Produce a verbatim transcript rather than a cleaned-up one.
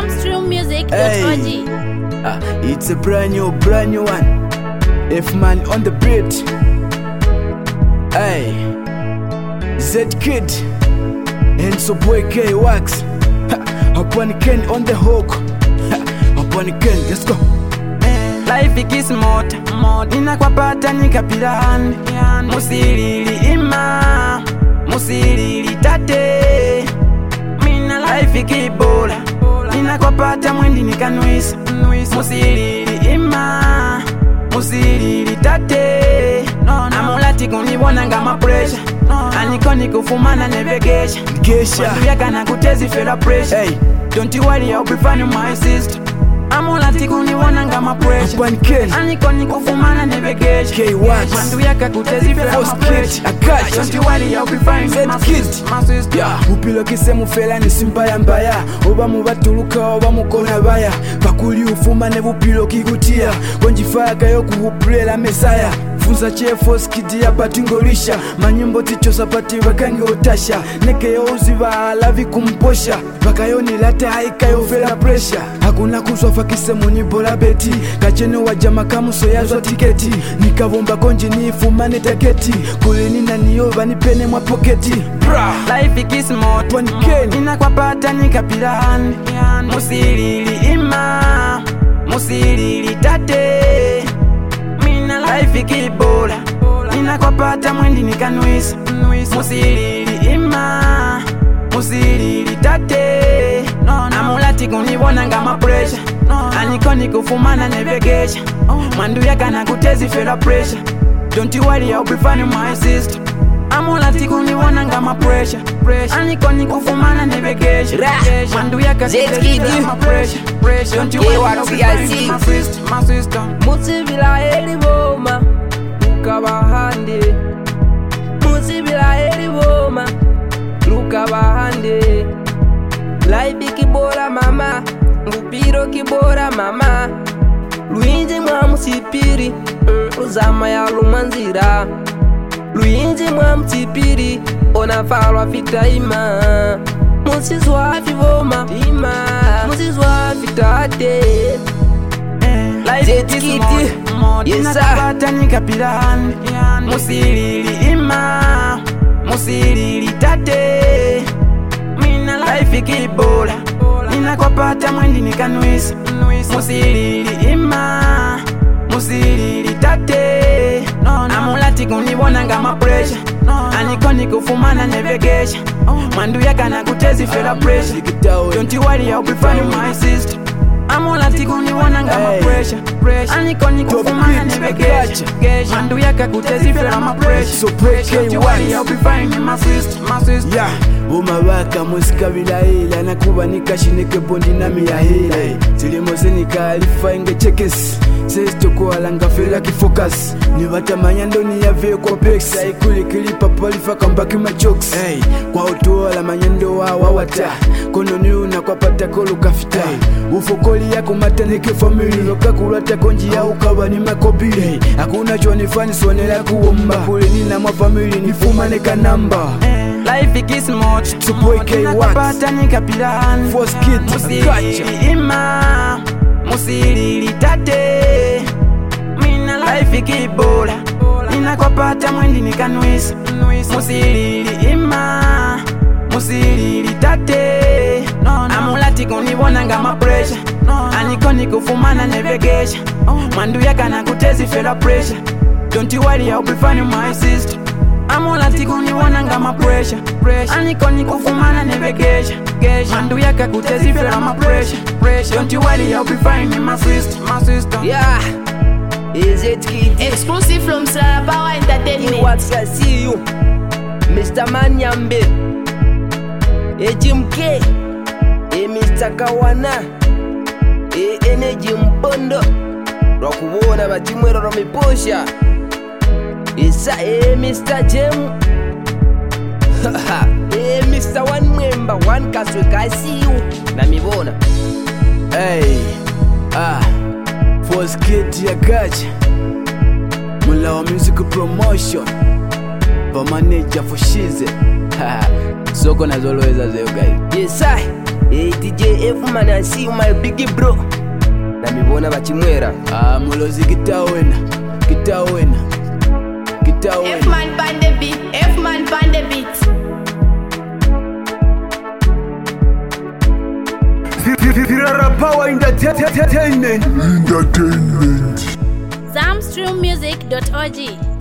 Amstream Music dot O G. Hey, uh, it's a brand new, brand new one. F-Man on the beat. Hey, Z-Kid and so boy K-Wax. Upon Ken on the hook. Upon Ken, let's go. Life ikis moto, nina kwa pata nikapilani. Musirili ima, musirili tate. Mina life ikibola, nina kwa pata mwendi nikanuisa. Musirili ima, musirili tate. Amulati kunibona nga mapresha, aniko nikufumana nevegesha. Mwandu yaka na kutezi fela pressure. Hey, don't you worry, I'll be fine with my sister. Amulati kuniwana nga mapresha, aniko nikufumana nevegesha. Mwandu yaka kutezi fela mapresha. Don't you worry, I'll be fine with my sister, my sister. Yeah, upilo kisemu fela ni simbaya mbaya. Oba mubatuluka oba mukona baya. Bakuli ufuma ne bupilo kigutia. Konjifaga yo kuhuplela mesaya. Funza chefo skidi ya batingolisha. Manyimbo ticho sapati wakange otasha. Neke yo uziva alavi kumposha. Baka yo nilate haika yo fela pressure. Hakuna kuswafa kisemu ni bola beti. Kachene wajama kamuso yazwa tiketi. Nikavomba konji ni ifumane taketi. Kulini na niova ni pene mwa poketi. Bra, life ikis moto, nina kwa pata nikapilani. Musirili ima, musirili tate. Mina life ikibola, nina kwa pata mwendi nikanuisa. Musirili ima, musirili tate. Amulati kunibona nga mapresha, aniko nikufumana nevegesha. Mwandu yaka na kutezi fela pressure. Don't you worry, I'll be fine with my sister. Amulati kunibona nga mapresha, aniko nikufumana nevegesha. Mwandu yaka kutezi fela mapresha. Don't you worry, I'll be fine with my sister, my sister. Musibila heli boma, luka bahande. Musibila heli boma, luka bahande. Life kibora mama, ngupiro kibora mama. Luinji mwa msipiri, uzama ya lumanzira. Luinji mwa msipiri, onafalwa fita ima. Musizwa fivoma, ima. Musizwa fitate. Life ikis moto, nina kwa pata nikapilani. Musirili ima, musirili tate. Mina life ikibola, nina kwa pata mwendi nikanuisa. Musirili ima, musirili tate. Amulati kunibona nga mapresha, aniko nikufumana nevegesha. Mwandu yaka na kutezi fela pressure. Don't you worry, I'll be fine with my sister. Amulati kunibona nga mapresha, aniko nikufumana nevegesha. Mwandu yaka kutezi fela mapresha. Don't you worry, I'll be fine with my sister, my sister. Yeah, umabaka musika bilahila. Nakuba nikashinike bondi nami ya hila. Zilimose nikalifa inge chekesi. Says toko alanga fela ki focus. Nibata manyando ni ya veo kwa pexa. Ikuli kilipa polifa kambaki machokes. Hey, kwa utuola manyando wa wawata. Kono ni una kwa pata kolu kafita. Hey, ufokoli ya kumata nike family. Loka kulata konji ya ukawa ni makobili. Hey, hakuna choni fani suwanela kuomba. Kule nina mwa family nifuma neka namba. Life ikis moto, nina kwa pata nikapilani. Musirili ima, musirili tate. Mina life ikibola, nina kwa pata mwendi nikanuisa. Musirili ima, musirili tate. Amulati kunibona nga mapresha, aniko nikufumana nevegesha. Mwandu yaka na kutezi fela pressure. Don't you worry, I'll be fine with my sister. Amulati kunibona nga mapresha, aniko nikufumana nevegesha. Mwandu yaka kutezi fela mapresha. Don't you worry, I'll be fine with my sister, my sister. Yeah, is it kid? Exclusive from Sara Power Entertainment. What's I see you, Mister Manyambe, e Jim K, e Mister Kawana, e Energy Mpondo. Rokubona bachimwero romipusha. Isa e Mister Jem. E Mister One Member, One Kaswe, I see you. Namibona. Hey, ah, Force Kid ya gacha. Mula wa music promotion. Pa manager for shize. Soko na zoloweza zeo guys. Yes I, e D J F man I see you my big bro. Na mibona bachimwera. Ah mulozi kitawena. Kitawena. Kitawena. F man pan the beat. F man pan the beat. Firara Power Entertainment. Entertainment. zamstreammusic dot org